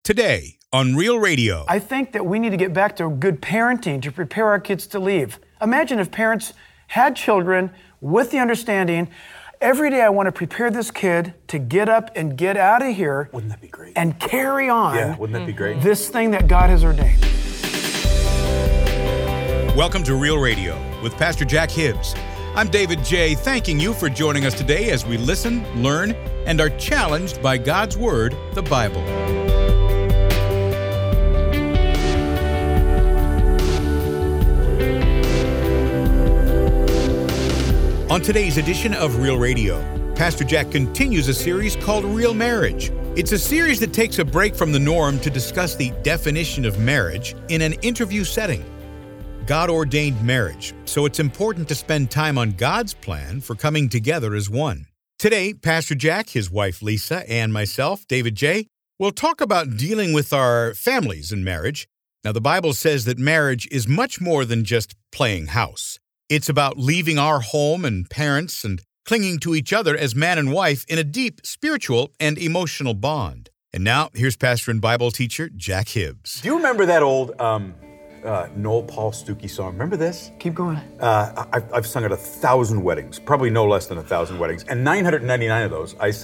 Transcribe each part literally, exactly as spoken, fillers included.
today on Real Radio. I think that we need to get back to good parenting to prepare our kids to leave. Imagine if parents had children with the understanding, every day I want to prepare this kid to get up and get out of here. Wouldn't that be great? And carry on. Yeah, wouldn't that be great? This thing that God has ordained. Welcome to Real Radio with Pastor Jack Hibbs. I'm David J., thanking you for joining us today as we listen, learn, and are challenged by God's Word, the Bible. On today's edition of Real Radio, Pastor Jack continues a series called Real Marriage. It's a series that takes a break from the norm to discuss the definition of marriage in an interview setting. God ordained marriage, so it's important to spend time on God's plan for coming together as one. Today, Pastor Jack, his wife Lisa, and myself, David J., will talk about dealing with our families in marriage. Now, the Bible says that marriage is much more than just playing house. It's about leaving our home and parents and clinging to each other as man and wife in a deep spiritual and emotional bond. And now, here's pastor and Bible teacher Jack Hibbs. Do you remember that old um, uh, Noel Paul Stookey song? Remember this? Keep going. Uh, I've, I've sung at a thousand weddings, probably no less than a thousand weddings, and nine hundred ninety-nine of those I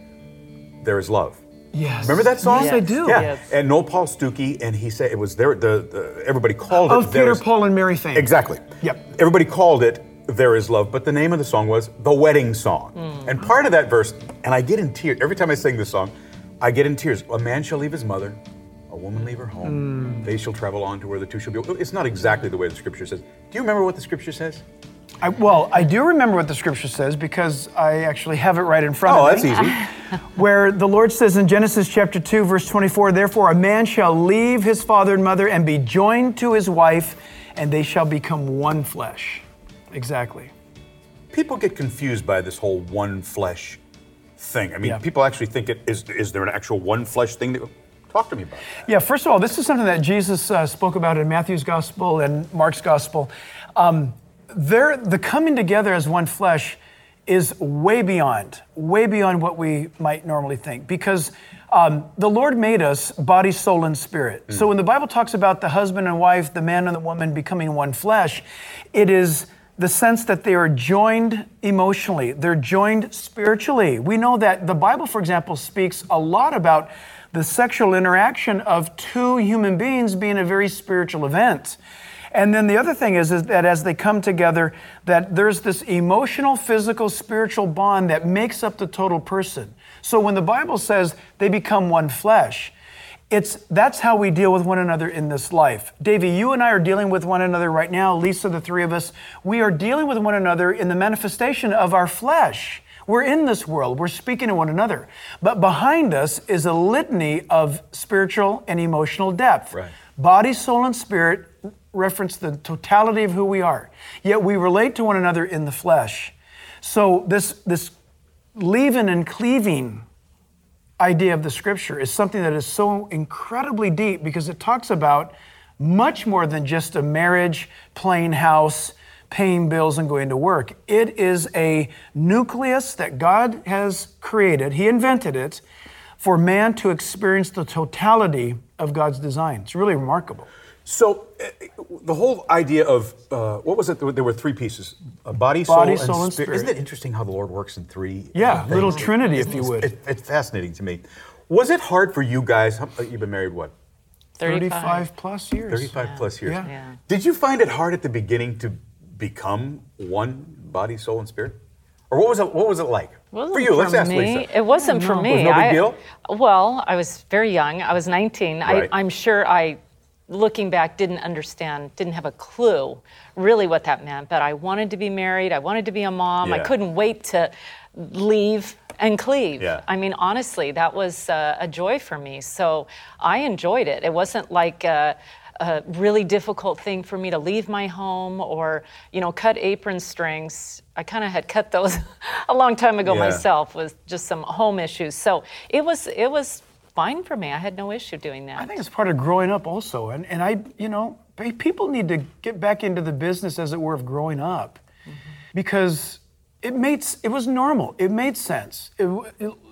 sang, "There Is Love." Yes. Remember that song? Yes, I do. Yeah. Yes. And Noel Paul Stookey, and he said it was there. The, the everybody called it. Of There Peter, Is- Paul, and Mary fame. Exactly. Yep. Everybody called it "There Is Love," but the name of the song was "The Wedding Song." Mm. And part of that verse, and I get in tears every time I sing this song. I get in tears. A man shall leave his mother, a woman leave her home. Mm. They shall travel on to where the two shall be. It's not exactly the way the Scripture says. Do you remember what the Scripture says? I, well, I do remember what the Scripture says because I actually have it right in front Oh, of me. that's easy. Where the Lord says in Genesis chapter two, verse twenty-four, "Therefore a man shall leave his father and mother and be joined to his wife, and they shall become one flesh." Exactly. People get confused by this whole one flesh thing. I mean, Yeah. people actually think it is. Is there an actual one flesh thing? That, talk to me about that. Yeah, first of all, this is something that Jesus uh, spoke about in Matthew's gospel and Mark's gospel. Um, there, the coming together as one flesh is way beyond, way beyond what we might normally think, because um, the Lord made us body, soul, and spirit. Mm. So when the Bible talks about the husband and wife, the man and the woman becoming one flesh, it is the sense that they are joined emotionally, they're joined spiritually. We know that the Bible, for example, speaks a lot about the sexual interaction of two human beings being a very spiritual event. And then the other thing is, is that as they come together, that there's this emotional, physical, spiritual bond that makes up the total person. So when the Bible says they become one flesh, it's that's how we deal with one another in this life. Davey, you and I are dealing with one another right now. Lisa, the three of us, we are dealing with one another in the manifestation of our flesh. We're in this world. We're speaking to one another. But behind us is a litany of spiritual and emotional depth. Right. Body, soul, and spirit reference the totality of who we are. Yet we relate to one another in the flesh. So this, this leaving and cleaving idea of the Scripture is something that is so incredibly deep because it talks about much more than just a marriage, playing house, paying bills, and going to work. It is a nucleus that God has created. He invented it for man to experience the totality of God's design. It's really remarkable. So, uh, the whole idea of, uh, what was it? There were three pieces. A body, soul, Body, and, soul, and spirit. spirit. Isn't it interesting how the Lord works in three? Yeah, uh, little things? Trinity, if you It's- would. It, it's fascinating to me. Was it hard for you guys? how- You've been married, what? thirty-five plus years. thirty-five plus years. Yeah. Yeah. Did you find it hard at the beginning to become one body, soul, and spirit? Or what was it, what was it like? Wasn't for you, let's ask me. Lisa. It wasn't for no. me. Was no big I- deal? Well, I was very young. I was nineteen. Right. I, I'm sure I, looking back, didn't understand, didn't have a clue really what that meant. But I wanted to be married. I wanted to be a mom. I Yeah. couldn't wait to leave and cleave. Yeah. I mean, honestly, that was uh, a joy for me. So I enjoyed it. It wasn't like a, a really difficult thing for me to leave my home or, you know, cut apron strings. I kind of had cut those a long time ago Yeah. myself with just some home issues. So it was it was fine for me. I had no issue doing that. I think it's part of growing up also. And, and I, you know, people need to get back into the business, as it were, of growing up. Mm-hmm. Because it made, it was normal. It made sense. It, it,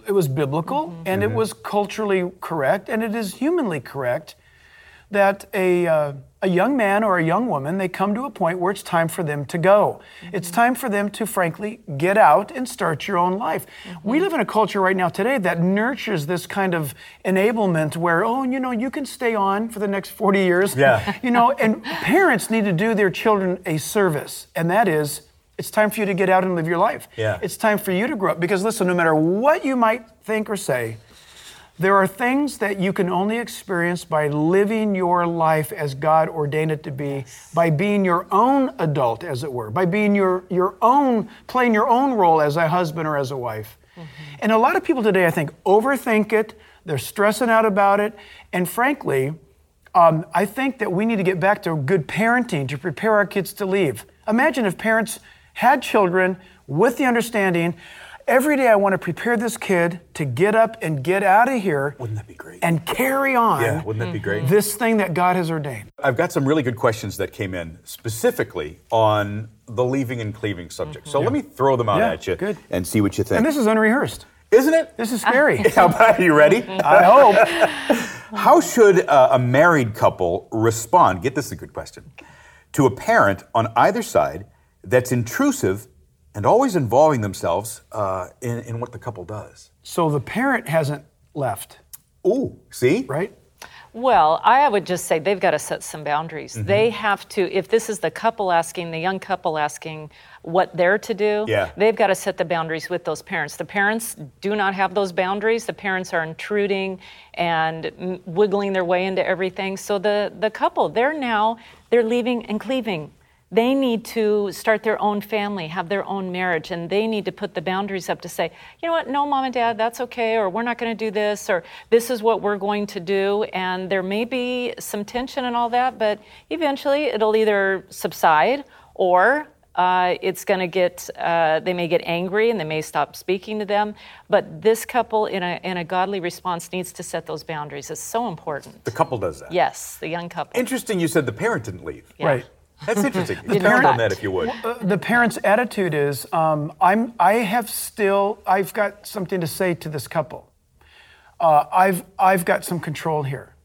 it was biblical, mm-hmm. and mm-hmm. it was culturally correct, and it is humanly correct that a uh, a young man or a young woman, they come to a point where it's time for them to go. Mm-hmm. It's time for them to, frankly, get out and start your own life. Mm-hmm. We live in a culture right now today that nurtures this kind of enablement where, oh, you know, you can stay on for the next forty years. Yeah. You know, and parents need to do their children a service, and that is, it's time for you to get out and live your life. Yeah. It's time for you to grow up. Because listen, no matter what you might think or say, there are things that you can only experience by living your life as God ordained it to be, yes. by being your own adult, as it were, by being your, your own, playing your own role as a husband or as a wife. Mm-hmm. And a lot of people today, I think, overthink it. They're stressing out about it. And frankly, um, I think that we need to get back to good parenting to prepare our kids to leave. Imagine if parents had children with the understanding, every day I want to prepare this kid to get up and get out of here. Wouldn't that be great? And carry on. Yeah, wouldn't that be great? This thing that God has ordained. I've got some really good questions that came in specifically on the leaving and cleaving subject. Mm-hmm. So yeah. let me throw them out yeah, at you good. and see what you think. And this is unrehearsed. Isn't it? This is scary. How about, are you ready? I hope. How should uh, a married couple respond, get this is a good question, to a parent on either side that's intrusive and always involving themselves uh, in, in what the couple does? So the parent hasn't left. Ooh, see? Right? Well, I would just say they've got to set some boundaries. Mm-hmm. They have to, if this is the couple asking, the young couple asking what they're to do, yeah. they've got to set the boundaries with those parents. The parents do not have those boundaries. The parents are intruding and m- wiggling their way into everything. So the, the couple, they're now, they're leaving and cleaving. They need to start their own family, have their own marriage, and they need to put the boundaries up to say, you know what, no, mom and dad, that's okay, or we're not going to do this, or this is what we're going to do. And there may be some tension and all that, but eventually it'll either subside or uh, it's going to get, uh, they may get angry and they may stop speaking to them. But this couple, in a, in a godly response, needs to set those boundaries. It's so important. The couple does that? Yes, the young couple. Interesting you said the parent didn't leave. Yeah. Right. That's interesting. The Expound parent- on that, if you would. Uh, the parent's attitude is, um, I'm, I have still, I've got something to say to this couple. Uh, I've, I've got some control here.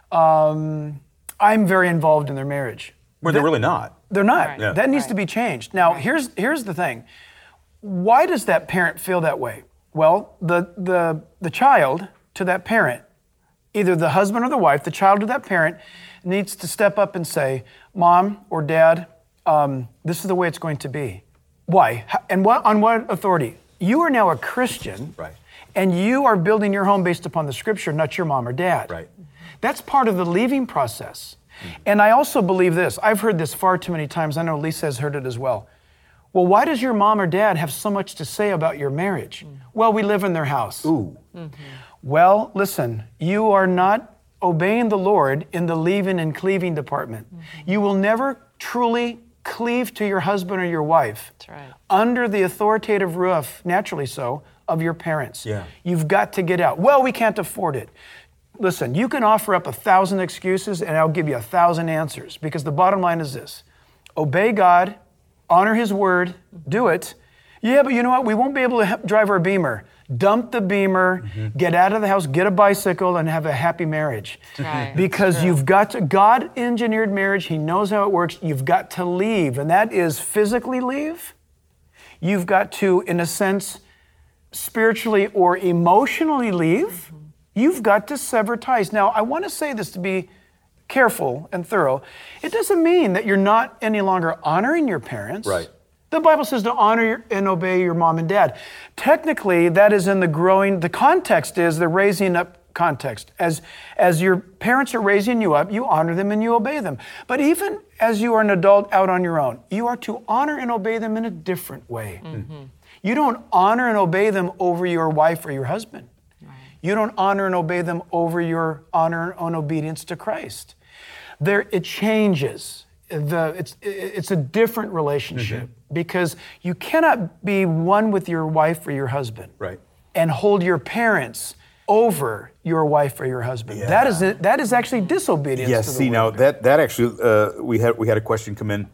Um, I'm very involved in their marriage. Well, they're really not. They're not. Right. Yeah. That needs Right. to be changed. Now, here's, here's the thing. Why does that parent feel that way? Well, the, the, the child to that parent, either the husband or the wife, the child to that parent, needs to step up and say, Mom or Dad, um, this is the way it's going to be. Why? And what, on what authority? You are now a Christian, Right. and you are building your home based upon the Scripture, not your mom or dad. Right. That's part of the leaving process. Mm-hmm. And I also believe this. I've heard this far too many times. I know Lisa has heard it as well. Well, why does your mom or dad have so much to say about your marriage? Mm-hmm. Well, we live in their house. Ooh. Mm-hmm. Well, listen, you are not obeying the Lord in the leaving and cleaving department. Mm-hmm. You will never truly cleave to your husband or your wife That's right. under the authoritative roof, naturally so, of your parents. Yeah. You've got to get out. Well, we can't afford it. Listen, you can offer up a thousand excuses and I'll give you a thousand answers, because the bottom line is this: obey God, honor His word, do it. Yeah, but you know what? We won't be able to drive our Beamer. Dump the Beamer, mm-hmm. get out of the house, get a bicycle, and have a happy marriage. Right. Because you've got to, God engineered marriage, He knows how it works. You've got to leave, and that is physically leave. You've got to, in a sense, spiritually or emotionally leave. Mm-hmm. You've got to sever ties. Now, I want to say this to be careful and thorough. It doesn't mean that you're not any longer honoring your parents. Right. The Bible says to honor and obey your mom and dad. Technically, that is in the growing, the context is the raising up context. As, as your parents are raising you up, you honor them and you obey them. But even as you are an adult out on your own, you are to honor and obey them in a different way. Mm-hmm. You don't honor and obey them over your wife or your husband. Right. You don't honor and obey them over your honor and obedience to Christ. There, it changes. The, it's, it's a different relationship. Mm-hmm. Because you cannot be one with your wife or your husband, right, and hold your parents over your wife or your husband. Yeah. That is that is actually disobedience. Yes. to the See, word. now that that actually uh, we had we had a question come in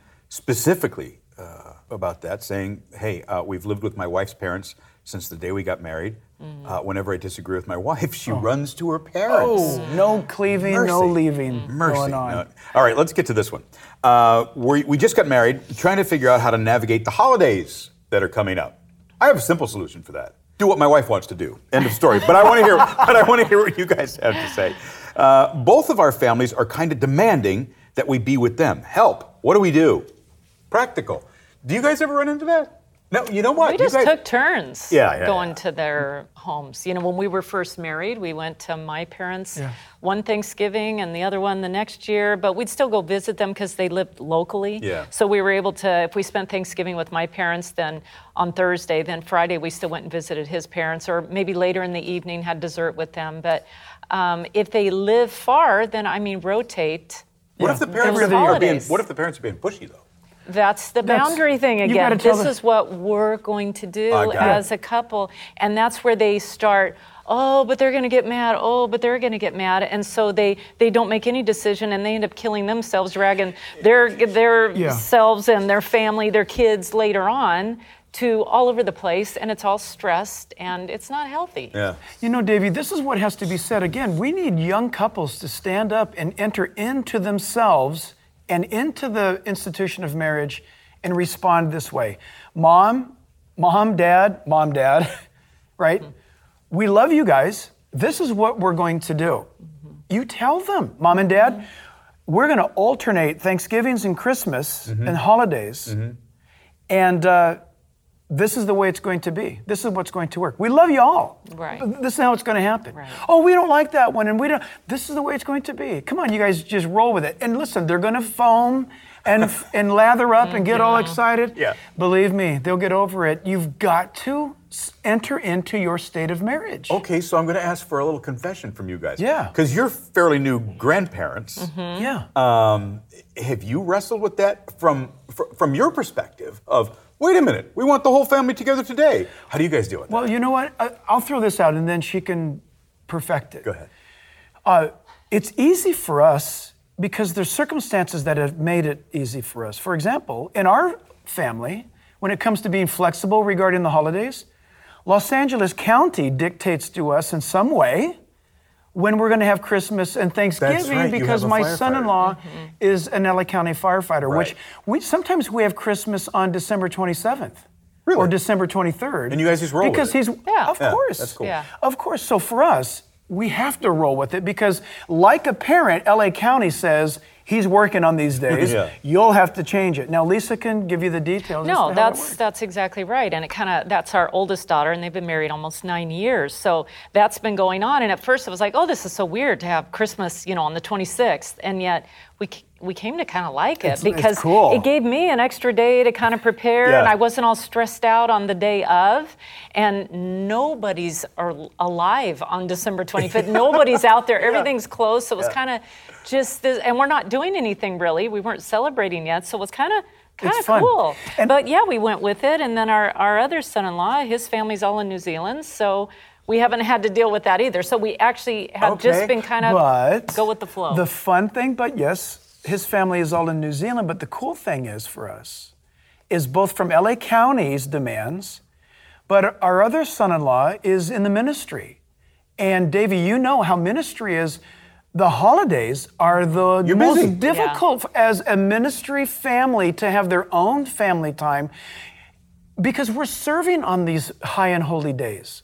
specifically uh, about that, saying, "Hey, uh, we've lived with my wife's parents since the day we got married. Mm. Uh, whenever I disagree with my wife, she oh. runs to her parents. Oh, no cleaving, Mercy. no leaving Mercy. going on. No. All right, let's get to this one. Uh, we, we just got married, trying to figure out how to navigate the holidays that are coming up. I have a simple solution for that. Do what my wife wants to do. End of story. But I want to hear. But I want to hear what you guys have to say. Uh, both of our families are kind of demanding that we be with them. Help. What do we do? Practical. Do you guys ever run into that? No. You know what? We just you guys... took turns. Yeah, yeah, going yeah. to their homes. You know, when we were first married, we went to my parents yeah. one Thanksgiving and the other one the next year. But we'd still go visit them because they lived locally. Yeah. So we were able to. If we spent Thanksgiving with my parents, then on Thursday, then Friday we still went and visited his parents, or maybe later in the evening had dessert with them. But um, if they live far, then I mean rotate. What Yeah. if the parents Every are being? holidays. What if the parents are being pushy though? That's the That's- boundary thing you again. gotta tell This the- is what we're going to do I got it. as a couple. And that's where they start, oh, but they're going to get mad. Oh, but they're going to get mad. And so they, they don't make any decision, and they end up killing themselves, dragging their, their Yeah. selves and their family, their kids later on to all over the place. And it's all stressed, and it's not healthy. Yeah. You know, Davey, this is what has to be said again. We need young couples to stand up and enter into themselves and into the institution of marriage and respond this way. Mom, mom, dad, mom, dad, right? Mm-hmm. We love you guys. This is what we're going to do. Mm-hmm. You tell them, mom and dad, mm-hmm. we're going to alternate Thanksgivings and Christmas mm-hmm. and holidays. Mm-hmm. And uh, this is the way it's going to be. This is what's going to work. We love you all. Right. This is how it's going to happen. Right. Oh, we don't like that one, and we don't. This is the way it's going to be. Come on, you guys, just roll with it. And listen, they're going to foam and and lather up and get all excited. Yeah. Believe me, they'll get over it. You've got to s- enter into your state of marriage. Okay, so I'm going to ask for a little confession from you guys. Yeah. Because you're fairly new grandparents. Mm-hmm. Yeah. Um, have you wrestled with that from fr- from your perspective of, wait a minute, we want the whole family together today? How do you guys deal with that? Well, you know what? I, I'll throw this out, and then she can perfect it. Go ahead. Uh, it's easy for us because there's circumstances that have made it easy for us. For example, in our family, when it comes to being flexible regarding the holidays, Los Angeles County dictates to us in some way when we're going to have Christmas and Thanksgiving, right, you because have a my firefighter. son-in-law Mm-hmm. is an L A County firefighter, Right. which we sometimes we have Christmas on December twenty-seventh. Really? Or December twenty-third. And you guys just roll with because it? he's, Yeah. of Yeah, course. that's cool. Yeah. Of course. So for us, we have to roll with it because, like a parent, L A County says he's working on these days. Yeah. You'll have to change it. Now, Lisa can give you the details. as to No, how that that's works. that's exactly right, and it kind of that's our oldest daughter, and they've been married almost nine years. So that's been going on, and at first it was like, oh, this is so weird to have Christmas, you know, on the twenty-sixth, and yet we we came to kind of like it It's- it's because cool. it gave me an extra day to kind of prepare, Yeah. and I wasn't all stressed out on the day of, and nobody's are alive on December twenty-fifth. Nobody's out there. Everything's closed, so it was Yeah. kind of just this, and we're not doing anything really. We weren't celebrating yet, so it was kind of. Kind It's of fun. cool. And- but yeah, we went with it. And then our, our other son-in-law, his family's all in New Zealand. So we haven't had to deal with that either. So we actually have Okay. just been kind of But go with the flow. The fun thing, but yes, his family is all in New Zealand. But the cool thing is for us, is both from L A County's demands, but our other son-in-law is in the ministry. And Davey, you know how ministry is. The holidays are the You're most busy. difficult as a ministry family to have their own family time because we're serving on these high and holy days.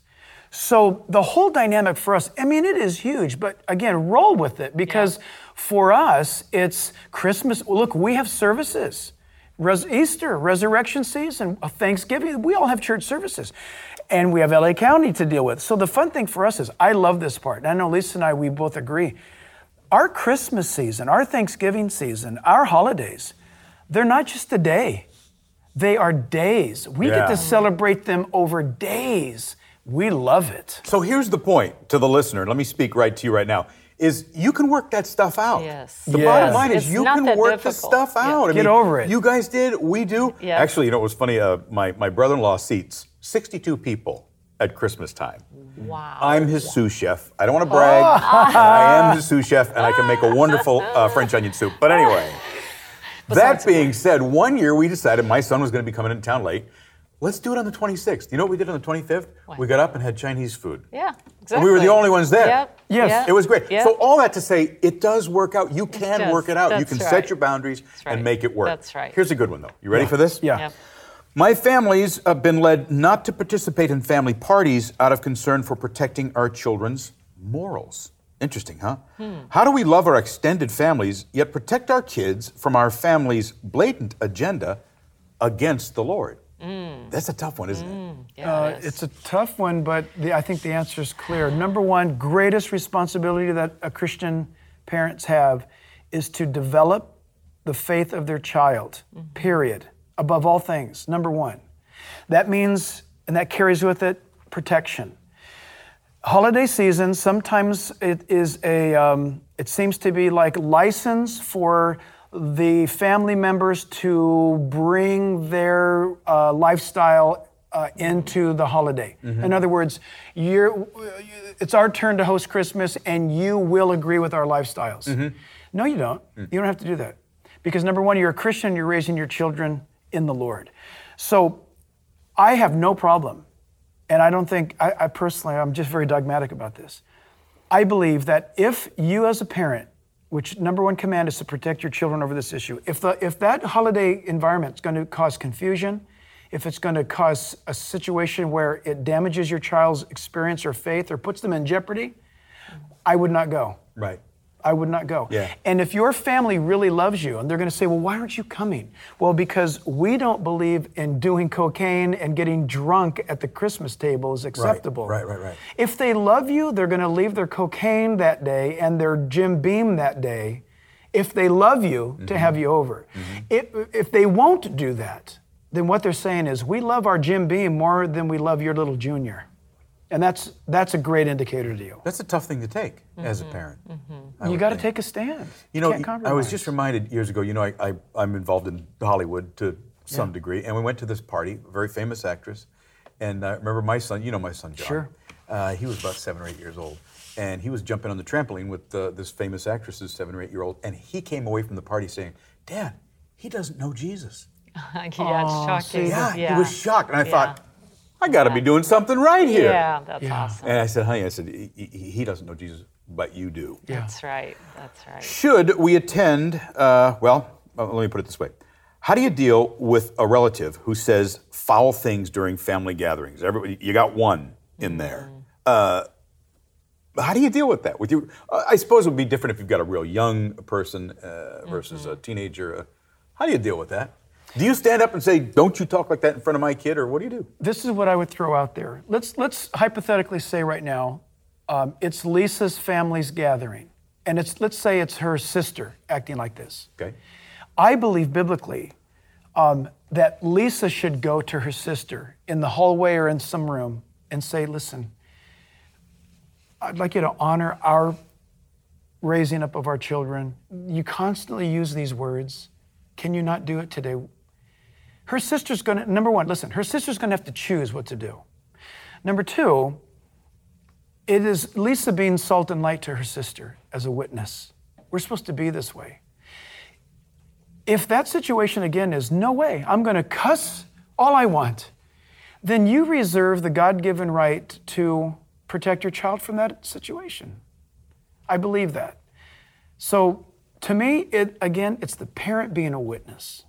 So the whole dynamic for us, I mean, it is huge, but again, roll with it because for us, it's Christmas. Look, we have services. Res- Easter, resurrection season, Thanksgiving, we all have church services. And we have L A County to deal with. So the fun thing for us is, I love this part. And I know Lisa and I, we both agree. Our Christmas season, our Thanksgiving season, our holidays, they're not just a day. They are days. We Yeah. get to celebrate them over days. We love it. So here's the point to the listener. Let me speak right to you right now. Is you can work that stuff out. Yes. The Yes. bottom line is It's you not can that work this difficult. stuff out. I Get mean, over it. You guys did. We do. Yeah. Actually, you know, it was funny. Uh, my, my brother-in-law seats sixty-two people at Christmas time. wow. I'm his sous chef. I don't want to brag. I am his sous chef, and I can make a wonderful uh, French onion soup. But anyway, that being said, one year we decided my son was going to be coming into town late. let's do it on the twenty-sixth. You know what we did on the twenty-fifth? What? We got up and had Chinese food. Yeah, exactly. And we were the only ones there. Yep. Yes. Yep. It was great. Yep. So all that to say, it does work out. You can does. work it out. You That's can right. set your boundaries right. and make it work. That's right. Here's a good one, though. You ready for this? Yeah. Yep. My family's uh, been led not to participate in family parties out of concern for protecting our children's morals. Interesting, huh? Hmm. How do we love our extended families, yet protect our kids from our family's blatant agenda against the Lord? Mm. That's a tough one, isn't mm. it? Yeah, Uh, it is. it's a tough one, but the, I think the answer is clear. Number one, greatest responsibility that a Christian parents have is to develop the faith of their child, mm-hmm. period, above all things, number one. That means, and that carries with it, protection. Holiday season, sometimes it is a, um, it seems to be like license for the family members to bring their uh, lifestyle uh, into the holiday. Mm-hmm. In other words, you're, it's our turn to host Christmas and you will agree with our lifestyles. Mm-hmm. No, you don't. Mm. You don't have to do that. Because number one, you're a Christian, you're raising your children in the Lord. So I have no problem. And I don't think, I, I personally, I'm just very dogmatic about this. I believe that if you as a parent, which number one command is to protect your children over this issue, if the if that holiday environment is going to cause confusion, if it's going to cause a situation where it damages your child's experience or faith or puts them in jeopardy, I would not go. Right. I would not go. Yeah. And if your family really loves you and they're going to say, well, why aren't you coming? Well, because we don't believe in doing cocaine and getting drunk at the Christmas table is acceptable. Right, right, right, right. If they love you, they're going to leave their cocaine that day and their Jim Beam that day if they love you mm-hmm. to have you over. Mm-hmm. If, if they won't do that, then what they're saying is, we love our Jim Beam more than we love your little Junior. And that's that's a great indicator to you. That's a tough thing to take mm-hmm. as a parent. Mm-hmm. You got to take a stand. You know, can't compromise. I was just reminded years ago, you know, I, I, I'm involved in Hollywood to some yeah. degree, and we went to this party, a very famous actress, and I remember my son, you know my son John. Sure. Uh, he was about seven or eight years old, and he was jumping on the trampoline with uh, this famous actress's seven or eight year old, and he came away from the party saying, Dad, he doesn't know Jesus. yeah, it's shocking. Yeah, yeah, he was shocked, and I yeah. thought, I got to yeah. be doing something right here. Yeah, that's yeah. awesome. And I said, honey, I said, he, he, he doesn't know Jesus, but you do. Yeah. That's right, that's right. Should we attend, uh, well, let me put it this way. How do you deal with a relative who says foul things during family gatherings? Everybody, you got one in there. Mm. Uh, how do you deal with that? With you, uh, I suppose it would be different if you've got a real young person uh, versus mm-hmm. a teenager. Uh, how do you deal with that? Do you stand up and say, don't you talk like that in front of my kid, or what do you do? This is what I would throw out there. Let's let's hypothetically say right now, um, it's Lisa's family's gathering, and it's let's say it's her sister acting like this. Okay. I believe biblically um, that Lisa should go to her sister in the hallway or in some room and say, listen, I'd like you to honor our raising up of our children. You constantly use these words. Can you not do it today? Her sister's gonna, number one, listen, her sister's gonna have to choose what to do. Number two, it is Lisa being salt and light to her sister as a witness. We're supposed to be this way. If that situation again is, no way, I'm gonna cuss all I want, then you reserve the God-given right to protect your child from that situation. I believe that. So to me, it again, it's the parent being a witness.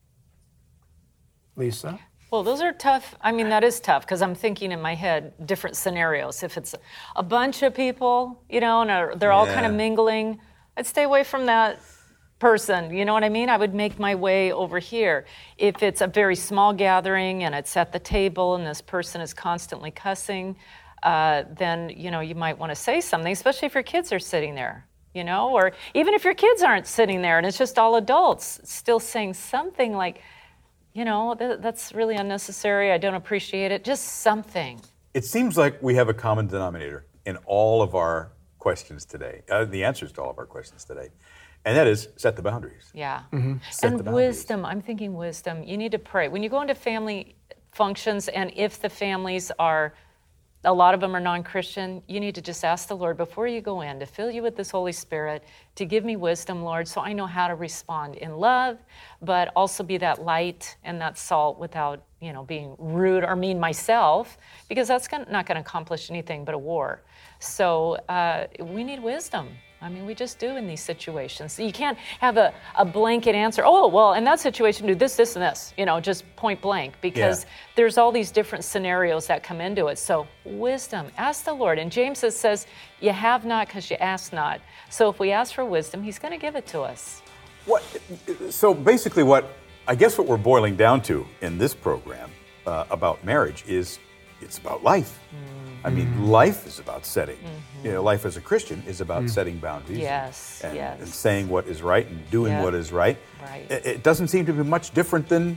Lisa? Well, those are tough. I mean, that is tough because I'm thinking in my head different scenarios. If it's a bunch of people, you know, and are, they're all Yeah. kind of mingling, I'd stay away from that person. You know what I mean? I would make my way over here. If it's a very small gathering and it's at the table and this person is constantly cussing, uh, then, you know, you might want to say something, especially if your kids are sitting there. You know, or even if your kids aren't sitting there and it's just all adults, still saying something like, you know, th- that's really unnecessary, I don't appreciate it, just something. It seems like we have a common denominator in all of our questions today, uh, the answers to all of our questions today, and that is set the boundaries. Yeah, mm-hmm. Set and the boundaries. wisdom, I'm thinking wisdom, you need to pray. When you go into family functions and if the families are, a lot of them are non-Christian, you need to just ask the Lord before you go in to fill you with this Holy Spirit, to give me wisdom, Lord, so I know how to respond in love, but also be that light and that salt without you know, being rude or mean myself, because that's gonna, not going to accomplish anything but a war. So uh, we need wisdom. I mean, we just do in these situations. So you can't have a, a blanket answer. Oh, well, in that situation, do this, this, and this, you know, just point blank, because yeah. there's all these different scenarios that come into it. So wisdom, ask the Lord. And James says, you have not because you ask not. So if we ask for wisdom, he's going to give it to us. What? So basically what, I guess what we're boiling down to in this program uh, about marriage is it's about life. Mm. I mean, life is about setting, mm-hmm. you know, life as a Christian is about mm. setting boundaries. Yes, and, yes. and saying what is right and doing yep. what is right. Right. It, it doesn't seem to be much different than,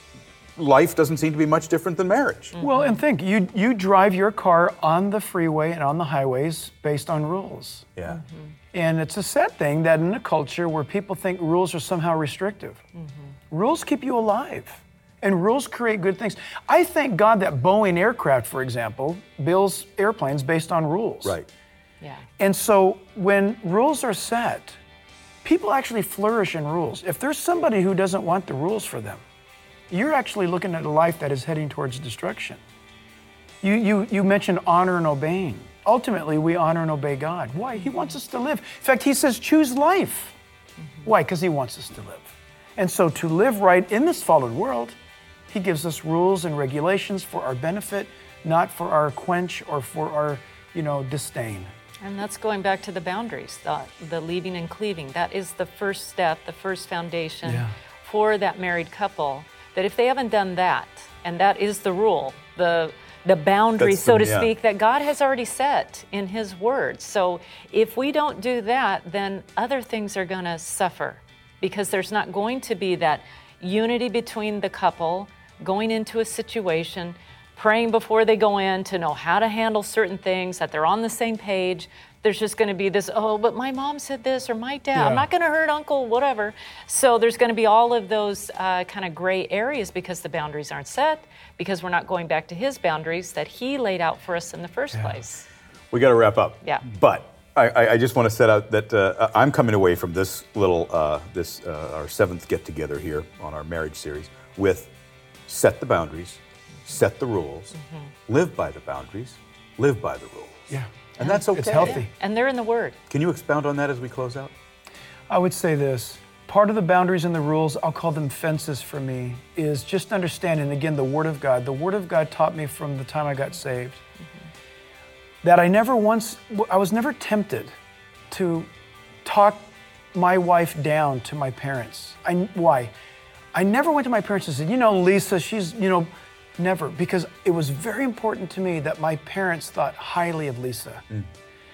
life doesn't seem to be much different than marriage. Mm-hmm. Well, and think, you you drive your car on the freeway and on the highways based on rules. Yeah. Mm-hmm. And it's a sad thing that in a culture where people think rules are somehow restrictive, mm-hmm. rules keep you alive. And rules create good things. I thank God that Boeing Aircraft, for example, builds airplanes based on rules. Right. Yeah. And so when rules are set, people actually flourish in rules. If there's somebody who doesn't want the rules for them, you're actually looking at a life that is heading towards destruction. You, you, you mentioned honor and obeying. Ultimately, we honor and obey God. Why? He wants us to live. In fact, he says, choose life. Mm-hmm. Why? Because he wants us to live. And so to live right in this fallen world, he gives us rules and regulations for our benefit, not for our quench or for our, you know, disdain. And that's going back to the boundaries, the, the leaving and cleaving. That is the first step, the first foundation yeah. for that married couple, that if they haven't done that, and that is the rule, the the boundary, so to yeah. speak, that God has already set in his word. So if we don't do that, then other things are going to suffer, because there's not going to be that unity between the couple, going into a situation, praying before they go in to know how to handle certain things, that they're on the same page. There's just going to be this, oh, but my mom said this, or my dad, yeah. I'm not going to hurt uncle, whatever. So there's going to be all of those uh, kind of gray areas because the boundaries aren't set, because we're not going back to his boundaries that he laid out for us in the first yeah. place. We got to wrap up. Yeah. But I, I just want to set out that uh, I'm coming away from this little, uh, this uh, our seventh get-together here on our marriage series with set the boundaries, set the rules, mm-hmm. live by the boundaries, live by the rules. Yeah. And that's okay. It's healthy. Yeah. And they're in the Word. Can you expound on that as we close out? I would say this. Part of the boundaries and the rules, I'll call them fences for me, is just understanding, again, the Word of God. The Word of God taught me from the time I got saved mm-hmm. that I never once, I was never tempted to talk my wife down to my parents. I, why? I never went to my parents and said, you know, Lisa, she's, you know, never. Because it was very important to me that my parents thought highly of Lisa. Mm.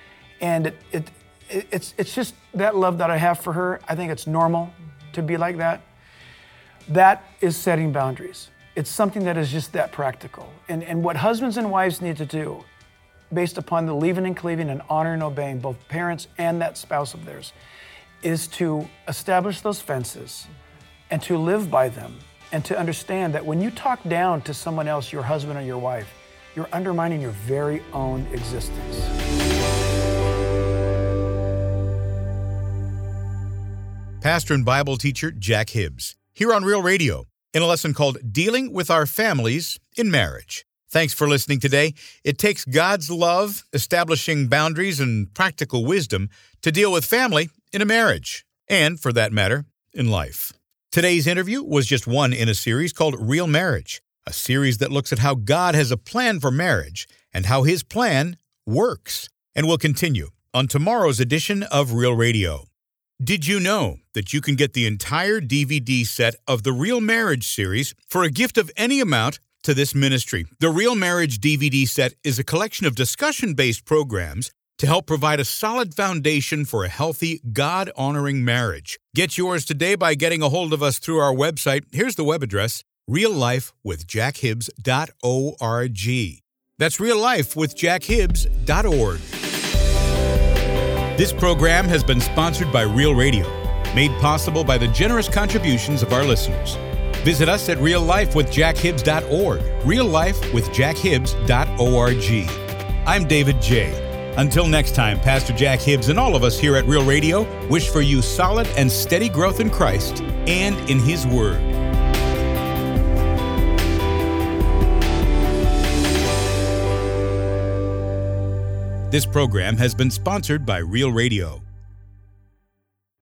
And it, it, it, it's, it's just that love that I have for her. I think it's normal mm-hmm. to be like that. That is setting boundaries. It's something that is just that practical. And, and what husbands and wives need to do, based upon the leaving and cleaving and honor and obeying both parents and that spouse of theirs, is to establish those fences and to live by them, and to understand that when you talk down to someone else, your husband or your wife, you're undermining your very own existence. Pastor and Bible teacher Jack Hibbs, here on Real Radio, in a lesson called Dealing with Our Families in Marriage. Thanks for listening today. It takes God's love, establishing boundaries, and practical wisdom to deal with family in a marriage, and, for that matter, in life. Today's interview was just one in a series called Real Marriage, a series that looks at how God has a plan for marriage and how his plan works, and will continue on tomorrow's edition of Real Radio. Did you know that you can get the entire D V D set of the Real Marriage series for a gift of any amount to this ministry? The Real Marriage D V D set is a collection of discussion-based programs to help provide a solid foundation for a healthy, God-honoring marriage. Get yours today by getting a hold of us through our website. Here's the web address, real life with jack hibbs dot org. That's real life with jack hibbs dot org. This program has been sponsored by Real Radio, made possible by the generous contributions of our listeners. Visit us at real life with jack hibbs dot org, real life with jack hibbs dot org. I'm David J. Until next time, Pastor Jack Hibbs and all of us here at Real Radio wish for you solid and steady growth in Christ and in His Word. This program has been sponsored by Real Radio.